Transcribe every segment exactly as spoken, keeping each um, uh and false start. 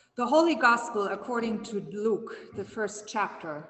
The Holy Gospel according to Luke, the first chapter.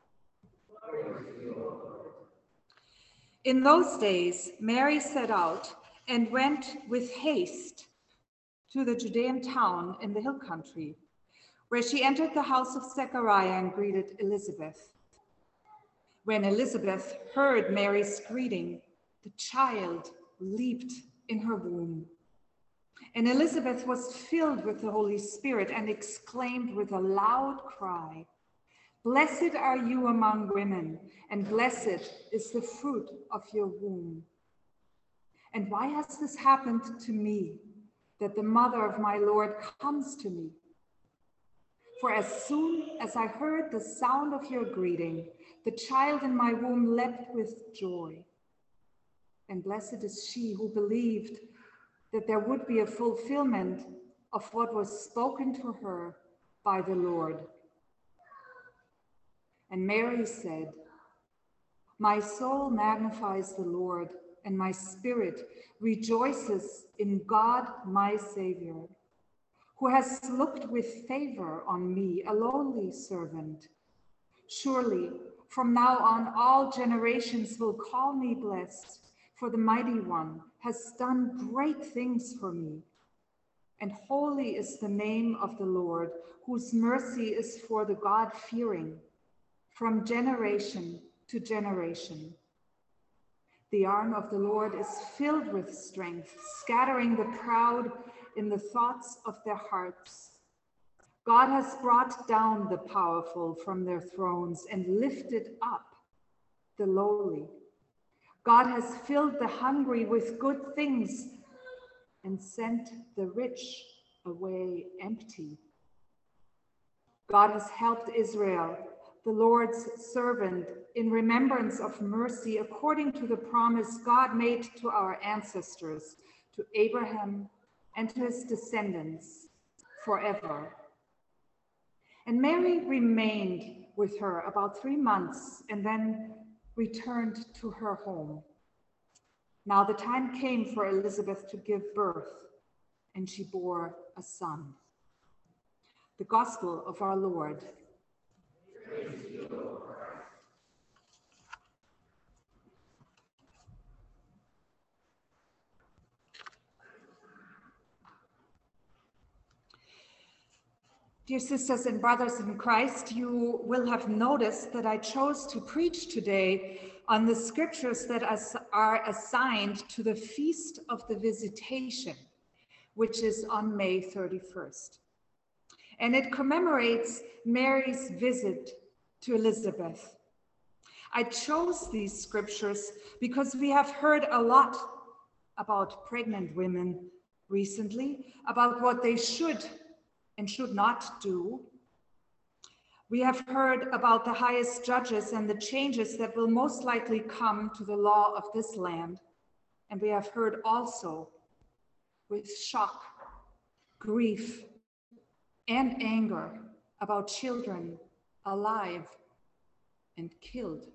In those days, Mary set out and went with haste to the Judean town in the hill country, where she entered the house of Zechariah and greeted Elizabeth. When Elizabeth heard Mary's greeting, the child leaped in her womb. And Elizabeth was filled with the Holy Spirit and exclaimed with a loud cry, "Blessed are you among women, and blessed is the fruit of your womb. And why has this happened to me, that the mother of my Lord comes to me? For as soon as I heard the sound of your greeting, the child in my womb leapt with joy. And blessed is she who believed that there would be a fulfillment of what was spoken to her by the Lord." And Mary said, "My soul magnifies the Lord, and my spirit rejoices in God my Savior, who has looked with favor on me, a lowly servant. Surely from now on all generations will call me blessed, for the Mighty One has done great things for me. And holy is the name of the Lord, whose mercy is for the God-fearing, from generation to generation. The arm of the Lord is filled with strength, scattering the proud in the thoughts of their hearts. God has brought down the powerful from their thrones and lifted up the lowly. God has filled the hungry with good things and sent the rich away empty. God has helped Israel, the Lord's servant, in remembrance of mercy, according to the promise God made to our ancestors, to Abraham and to his descendants forever." And Mary remained with her about three months and then returned to her home. Now the time came for Elizabeth to give birth, and she bore a son. The Gospel of our Lord. Praise to you, Lord. Dear sisters and brothers in Christ, you will have noticed that I chose to preach today on the scriptures that are assigned to the Feast of the Visitation, which is on May thirty-first. And it commemorates Mary's visit to Elizabeth. I chose these scriptures because we have heard a lot about pregnant women recently, about what they should and should not do. We have heard about the highest judges and the changes that will most likely come to the law of this land. And we have heard also with shock, grief, and anger about children alive and killed.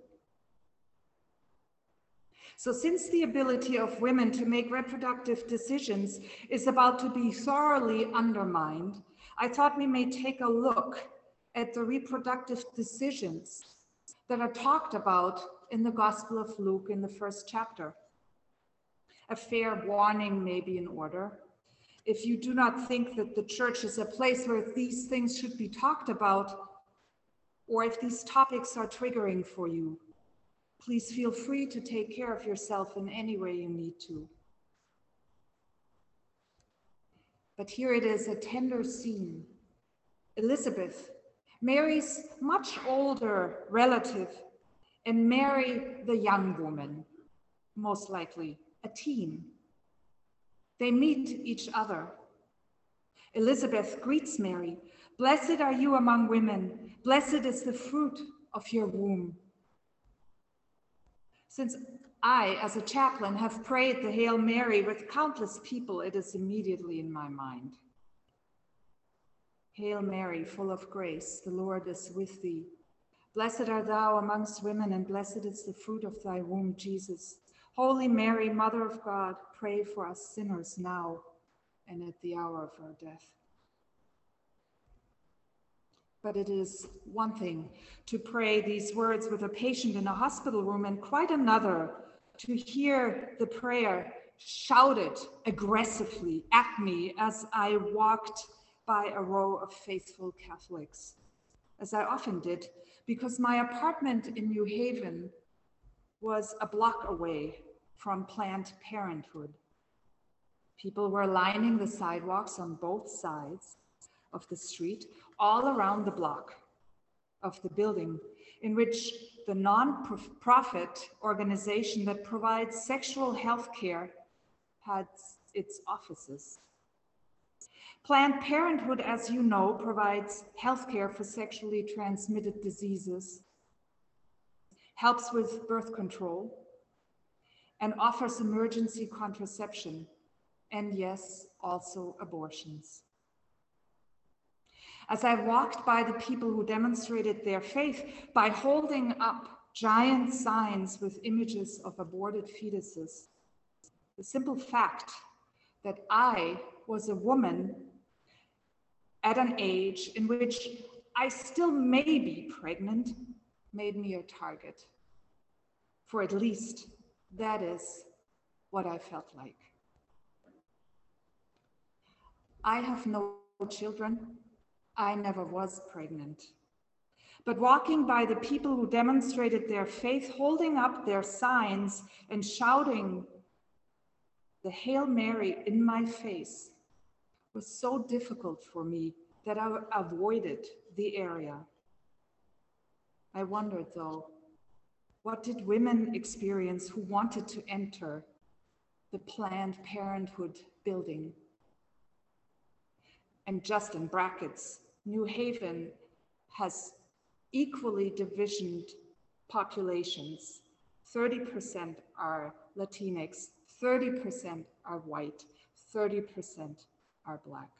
So since the ability of women to make reproductive decisions is about to be thoroughly undermined, I thought we may take a look at the reproductive decisions that are talked about in the Gospel of Luke in the first chapter. A fair warning may be in order. If you do not think that the church is a place where these things should be talked about, or if these topics are triggering for you, please feel free to take care of yourself in any way you need to. But here it is, a tender scene. Elizabeth, Mary's much older relative, and Mary, the young woman, most likely a teen. They meet each other. Elizabeth greets Mary, "Blessed are you among women, blessed is the fruit of your womb." Since I, as a chaplain, have prayed the Hail Mary with countless people, it is immediately in my mind. Hail Mary, full of grace, the Lord is with thee. Blessed art thou amongst women, and blessed is the fruit of thy womb, Jesus. Holy Mary, Mother of God, pray for us sinners now and at the hour of our death. But it is one thing to pray these words with a patient in a hospital room, and quite another to hear the prayer shouted aggressively at me as I walked by a row of faithful Catholics, as I often did, because my apartment in New Haven was a block away from Planned Parenthood. People were lining the sidewalks on both sides of the street, all around the block of the building in which the non-profit organization that provides sexual health care had its offices. Planned Parenthood, as you know, provides healthcare for sexually transmitted diseases, helps with birth control, and offers emergency contraception, and yes, also abortions. As I walked by the people who demonstrated their faith by holding up giant signs with images of aborted fetuses, the simple fact that I was a woman at an age in which I still may be pregnant made me a target. For at least that is what I felt like. I have no children. I never was pregnant. But walking by the people who demonstrated their faith, holding up their signs and shouting the Hail Mary in my face was so difficult for me that I avoided the area. I wondered though, what did women experience who wanted to enter the Planned Parenthood building? And just in brackets, New Haven has equally divisioned populations. thirty percent are Latinx, thirty percent are white, thirty percent are Black.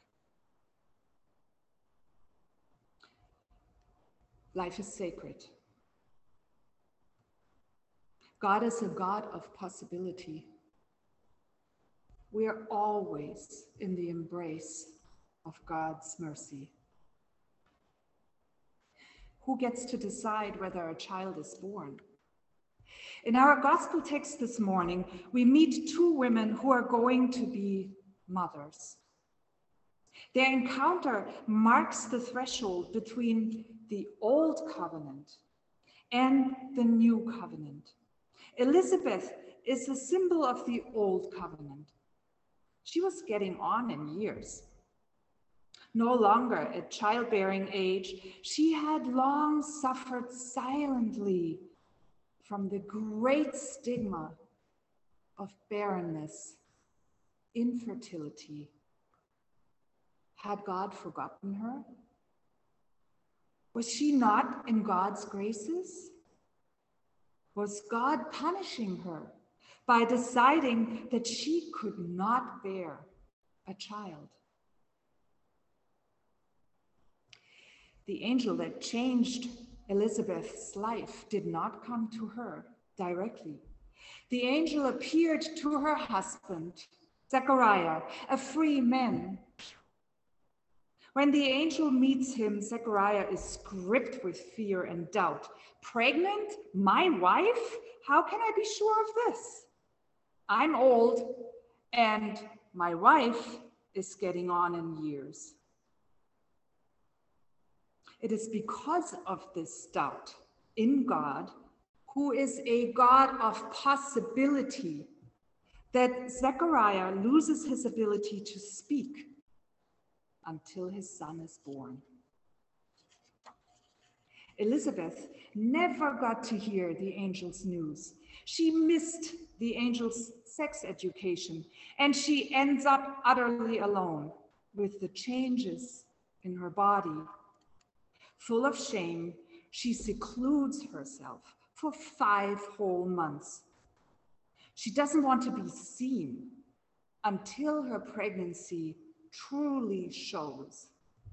Life is sacred. God is a God of possibility. We are always in the embrace of God's mercy. Who gets to decide whether a child is born? In our gospel text this morning, we meet two women who are going to be mothers. Their encounter marks the threshold between the old covenant and the new covenant. Elizabeth is a symbol of the old covenant. She was getting on in years. No longer at childbearing age, she had long suffered silently from the great stigma of barrenness, infertility. Had God forgotten her? Was she not in God's graces? Was God punishing her by deciding that she could not bear a child? The angel that changed Elizabeth's life did not come to her directly. The angel appeared to her husband, Zechariah, a free man. When the angel meets him, Zechariah is gripped with fear and doubt. Pregnant? My wife? How can I be sure of this? I'm old, and my wife is getting on in years. It is because of this doubt in God, who is a God of possibility, that Zechariah loses his ability to speak until his son is born. Elizabeth never got to hear the angel's news. She missed the angel's sex education, and she ends up utterly alone with the changes in her body. Full of shame, she secludes herself for five whole months. She doesn't want to be seen until her pregnancy truly shows.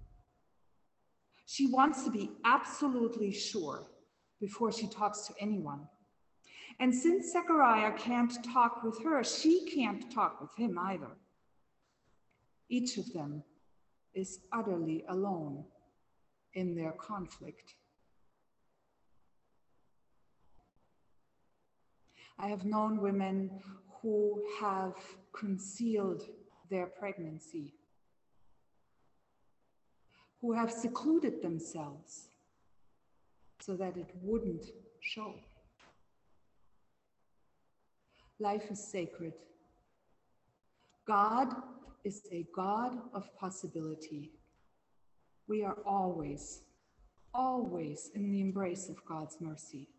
She wants to be absolutely sure before she talks to anyone. And since Zechariah can't talk with her, she can't talk with him either. Each of them is utterly alone in their conflict. I have known women who have concealed their pregnancy, who have secluded themselves so that it wouldn't show. Life is sacred. God is a God of possibility. We are always, always in the embrace of God's mercy.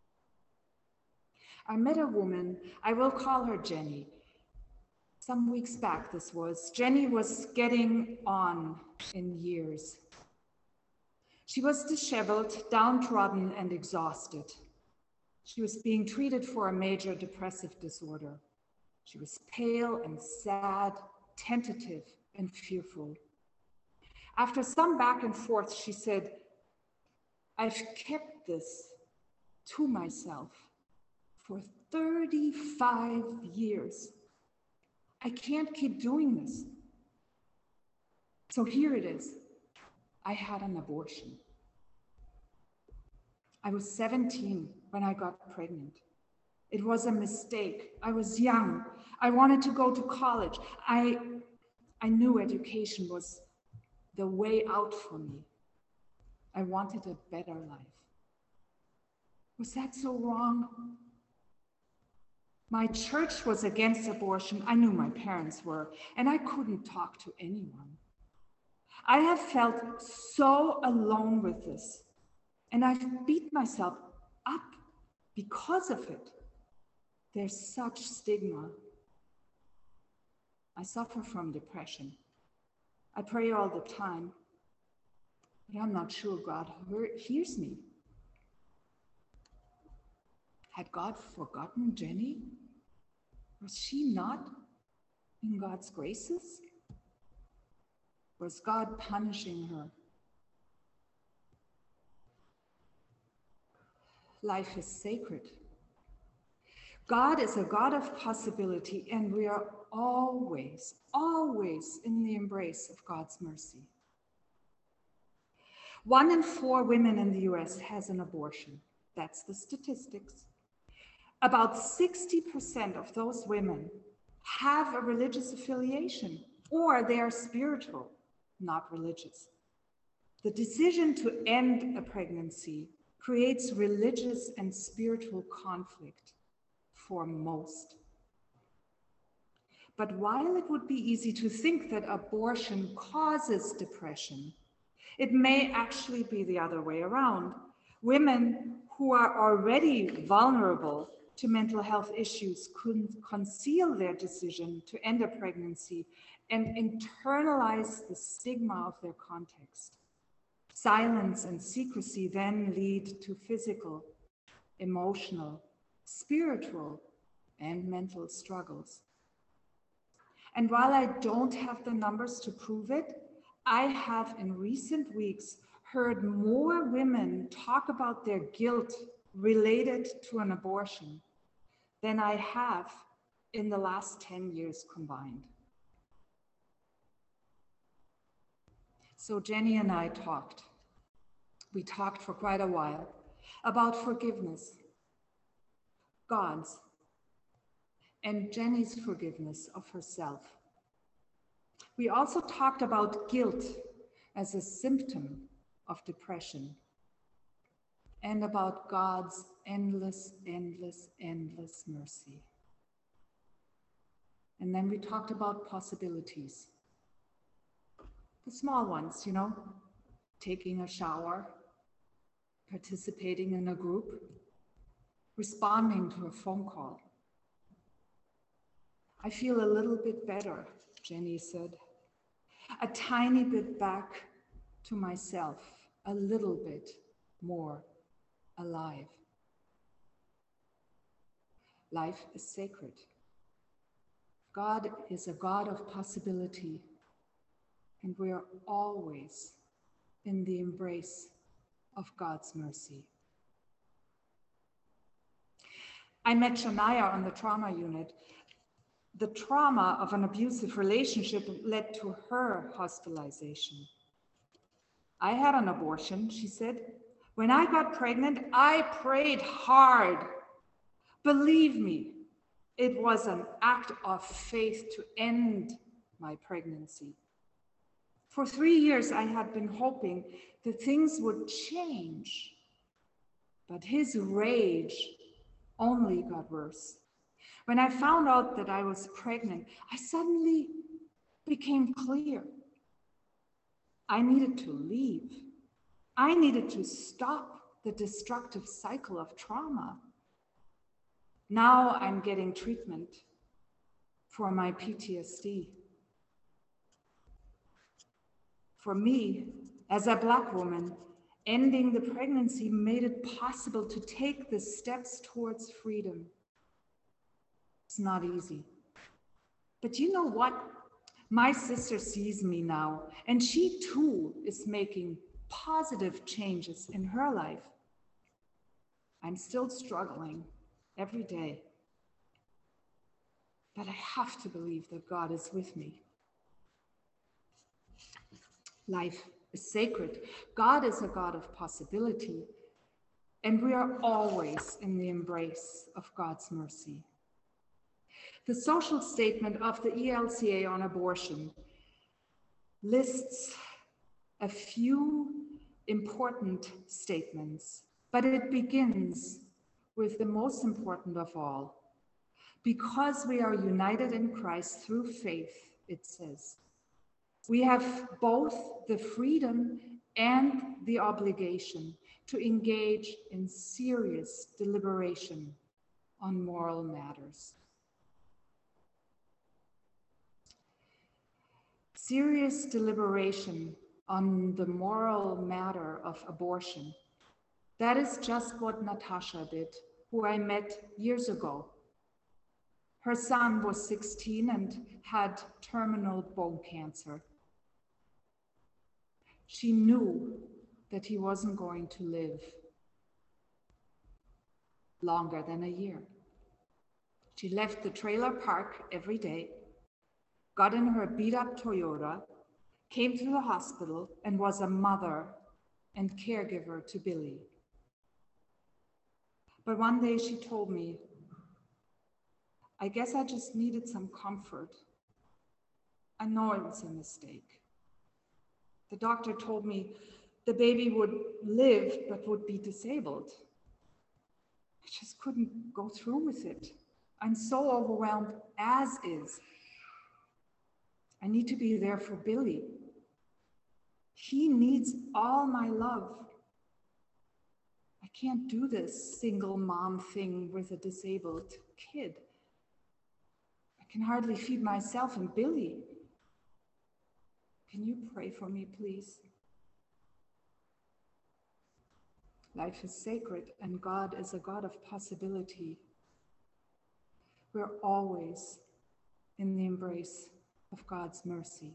I met a woman, I will call her Jenny. Some weeks back this was. Jenny was getting on in years. She was disheveled, downtrodden, and exhausted. She was being treated for a major depressive disorder. She was pale and sad, tentative and fearful. After some back and forth, she said, I've kept this to myself for thirty-five years. I can't keep doing this. So here it is. I had an abortion. I was seventeen when I got pregnant. It was a mistake. I was young. I wanted to go to college. I, I knew education was the way out for me. I wanted a better life. Was that so wrong? My church was against abortion. I knew my parents were, and I couldn't talk to anyone. I have felt so alone with this, and I've beat myself up because of it. There's such stigma. I suffer from depression. I pray all the time, but I'm not sure God hears me. Had God forgotten Jenny? Was she not in God's graces? Was God punishing her? Life is sacred. God is a God of possibility, and we are always, always in the embrace of God's mercy. One in four women in the U S has an abortion. That's the statistics. About sixty percent of those women have a religious affiliation, or they are spiritual, not religious. The decision to end a pregnancy creates religious and spiritual conflict for most. But while it would be easy to think that abortion causes depression, it may actually be the other way around. Women who are already vulnerable to mental health issues could conceal their decision to end a pregnancy and internalize the stigma of their context. Silence and secrecy then lead to physical, emotional, spiritual, and mental struggles. And while I don't have the numbers to prove it, I have in recent weeks heard more women talk about their guilt related to an abortion than I have in the last ten years combined. So Jenny and I talked. We talked for quite a while about forgiveness, God's, and Jenny's forgiveness of herself. We also talked about guilt as a symptom of depression, and about God's endless, endless, endless mercy. And then we talked about possibilities. The small ones, you know, taking a shower, participating in a group, responding to a phone call. I feel a little bit better, Jenny said. A tiny bit back to myself, a little bit more alive. Life is sacred. God is a God of possibility, and we are always in the embrace of God's mercy. I met Shania on the trauma unit. The trauma of an abusive relationship led to her hospitalization. I had an abortion, she said. When I got pregnant, I prayed hard. Believe me, it was an act of faith to end my pregnancy. For three years, I had been hoping that things would change, but his rage only got worse. When I found out that I was pregnant, I suddenly became clear. I needed to leave. I needed to stop the destructive cycle of trauma. Now I'm getting treatment for my P T S D. For me, as a Black woman, ending the pregnancy made it possible to take the steps towards freedom. It's not easy. But you know what? My sister sees me now, and she too is making positive changes in her life. I'm still struggling every day, but I have to believe that God is with me. Life is sacred. God is a God of possibility, and we are always in the embrace of God's mercy. The social statement of the E L C A on abortion lists a few important statements, but it begins with the most important of all. Because we are united in Christ through faith, it says, we have both the freedom and the obligation to engage in serious deliberation on moral matters. Serious deliberation on the moral matter of abortion. That is just what Natasha did, who I met years ago. Her son was sixteen and had terminal bone cancer. She knew that he wasn't going to live longer than a year. She left the trailer park every day, got in her beat-up Toyota, came to the hospital, and was a mother and caregiver to Billy. But one day she told me, I guess I just needed some comfort. I know it was a mistake. The doctor told me the baby would live but would be disabled. I just couldn't go through with it. I'm so overwhelmed as is. I need to be there for Billy. He needs all my love. I can't do this single mom thing with a disabled kid. I can hardly feed myself and Billy. Can you pray for me, please? Life is sacred, and God is a God of possibility. We're always in the embrace of God's mercy.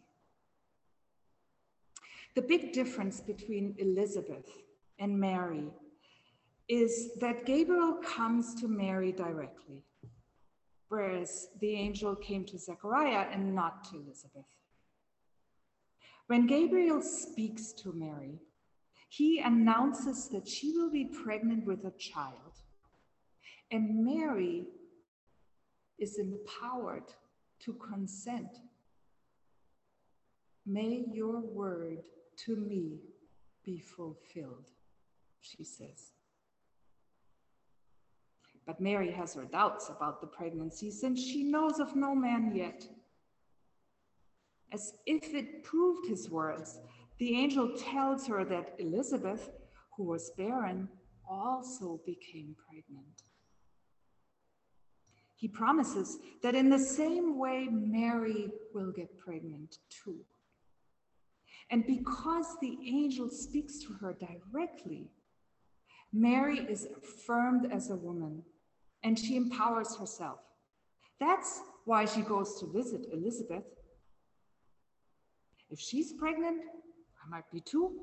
The big difference between Elizabeth and Mary is that Gabriel comes to Mary directly, whereas the angel came to Zechariah and not to Elizabeth. When Gabriel speaks to Mary, he announces that she will be pregnant with a child, and Mary is empowered to consent. May your word to me be fulfilled, she says. But Mary has her doubts about the pregnancy since she knows of no man yet. As if it proved his words, the angel tells her that Elizabeth, who was barren, also became pregnant. He promises that in the same way, Mary will get pregnant too. And because the angel speaks to her directly, Mary is affirmed as a woman and she empowers herself. That's why she goes to visit Elizabeth. If she's pregnant, I might be too.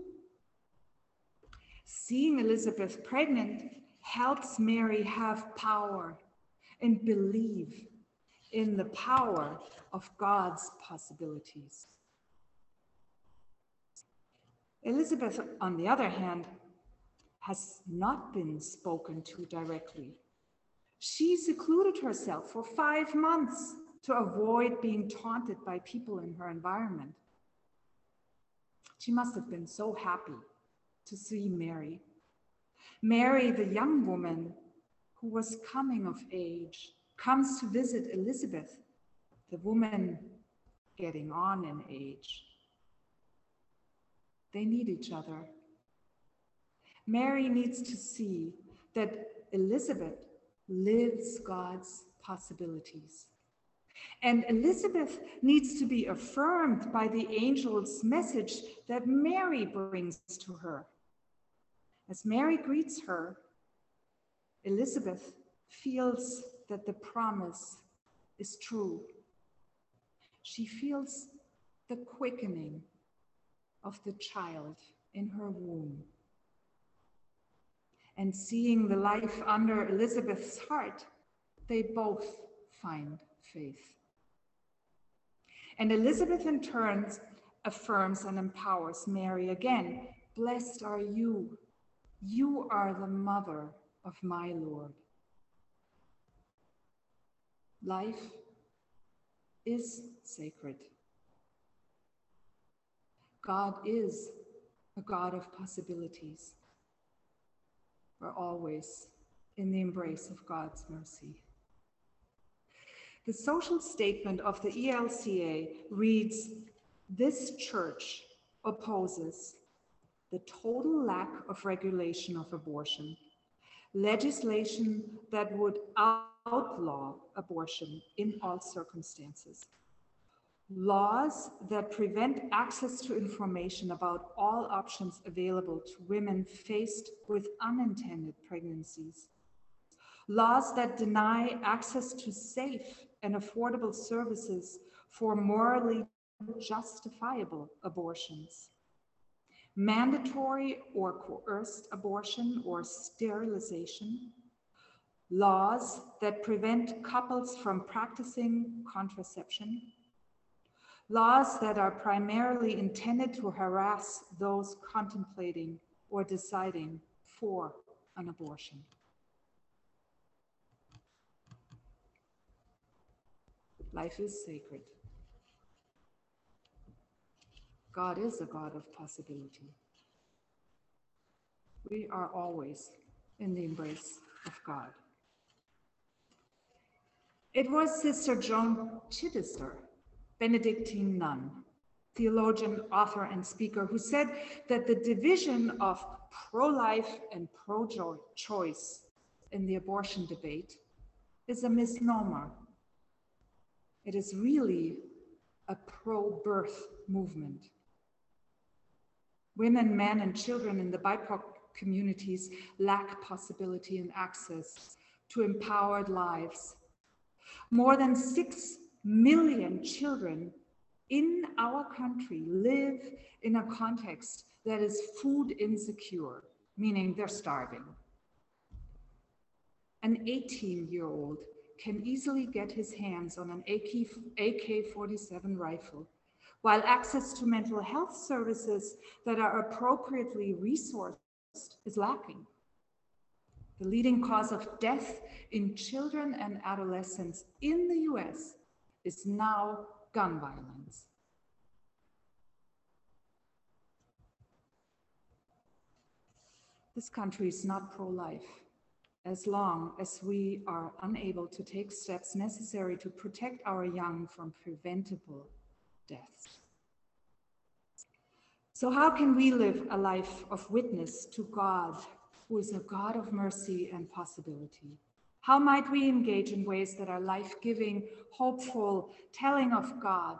Seeing Elizabeth pregnant helps Mary have power and believe in the power of God's possibilities. Elizabeth, on the other hand, has not been spoken to directly. She secluded herself for five months to avoid being taunted by people in her environment. She must have been so happy to see Mary. Mary, the young woman who was coming of age, comes to visit Elizabeth, the woman getting on in age. They need each other. Mary needs to see that Elizabeth lives God's possibilities. And Elizabeth needs to be affirmed by the angel's message that Mary brings to her. As Mary greets her, Elizabeth feels that the promise is true. She feels the quickening of the child in her womb. And seeing the life under Elizabeth's heart, they both find faith. And Elizabeth in turn affirms and empowers Mary again. Blessed are you. You are the mother of my Lord. Life is sacred. God is a God of possibilities. We're always in the embrace of God's mercy. The social statement of the E L C A reads, "This church opposes the total lack of regulation of abortion, legislation that would outlaw abortion in all circumstances, laws that prevent access to information about all options available to women faced with unintended pregnancies, laws that deny access to safe and affordable services for morally justifiable abortions, mandatory or coerced abortion or sterilization, laws that prevent couples from practicing contraception, laws that are primarily intended to harass those contemplating or deciding for an abortion." Life is sacred. God is a God of possibility. We are always in the embrace of God. It was Sister Joan Chittister, Benedictine nun, theologian, author, and speaker, who said that the division of pro-life and pro-choice in the abortion debate is a misnomer. It is really a pro-birth movement. Women, men, and children in the B I P O C communities lack possibility and access to empowered lives. More than six million children in our country live in a context that is food insecure, meaning they're starving. An eighteen-year-old can easily get his hands on an A K forty-seven rifle, while access to mental health services that are appropriately resourced is lacking. The leading cause of death in children and adolescents in the U S is now gun violence. This country is not pro-life as long as we are unable to take steps necessary to protect our young from preventable deaths. So how can we live a life of witness to God, who is a God of mercy and possibility? How might we engage in ways that are life-giving, hopeful, telling of God?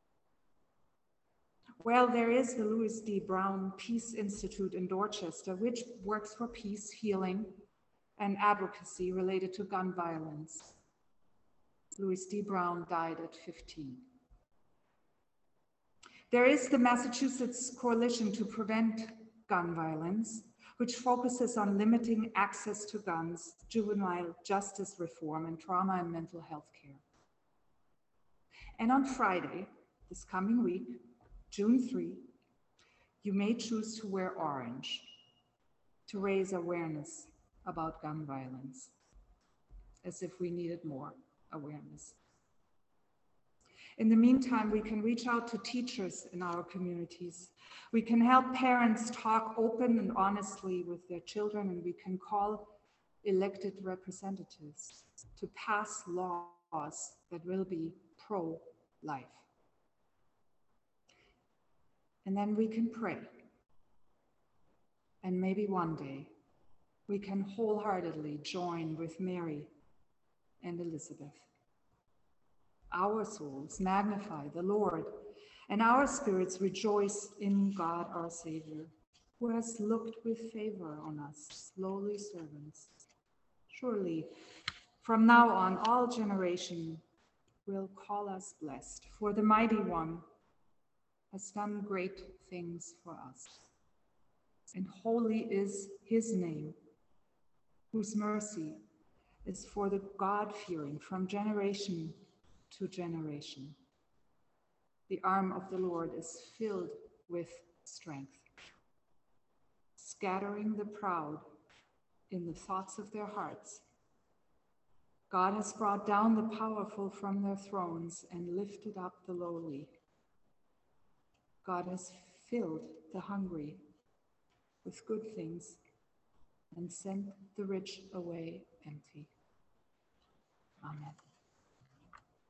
Well, there is the Louis D. Brown Peace Institute in Dorchester, which works for peace, healing, and advocacy related to gun violence. Louis D. Brown died at fifteen. There is the Massachusetts Coalition to Prevent Gun Violence, which focuses on limiting access to guns, juvenile justice reform, and trauma and mental health care. And on Friday, this coming week, June third, You may choose to wear orange to raise awareness about gun violence, as if we needed more awareness. In the meantime, we can reach out to teachers in our communities. We can help parents talk open and honestly with their children, and we can call elected representatives to pass laws that will be pro-life. And then we can pray. And maybe one day we can wholeheartedly join with Mary and Elizabeth. Our souls magnify the Lord, and our spirits rejoice in God our Savior, who has looked with favor on us, lowly servants. Surely, from now on, all generation will call us blessed, for the Mighty One has done great things for us. And holy is his name, whose mercy is for the God-fearing from generation to generation. The arm of the Lord is filled with strength, scattering the proud in the thoughts of their hearts. God has brought down the powerful from their thrones and lifted up the lowly. God has filled the hungry with good things and sent the rich away empty. Amen.